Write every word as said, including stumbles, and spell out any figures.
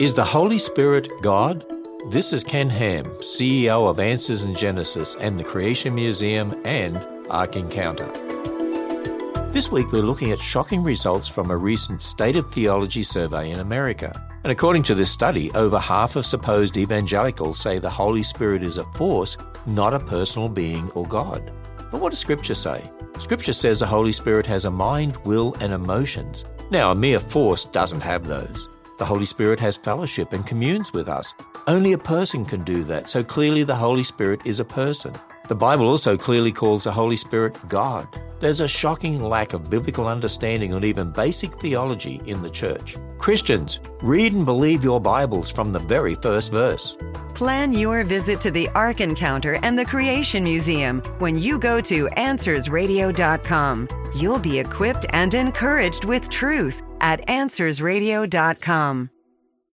Is the Holy Spirit God? This is Ken Ham, C E O of Answers in Genesis and the Creation Museum and Ark Encounter. This week we're looking at shocking results from a recent State of Theology survey in America. And according to this study, over half of supposed evangelicals say the Holy Spirit is a force, not a personal being or God. But what does Scripture say? Scripture says the Holy Spirit has a mind, will, and emotions. Now, a mere force doesn't have those. The Holy Spirit has fellowship and communes with us. Only a person can do that, so clearly the Holy Spirit is a person. The Bible also clearly calls the Holy Spirit God. There's a shocking lack of biblical understanding on even basic theology in the church. Christians, read and believe your Bibles from the very first verse. Plan your visit to the Ark Encounter and the Creation Museum when you go to answers radio dot com. You'll be equipped and encouraged with truth at answers radio dot com.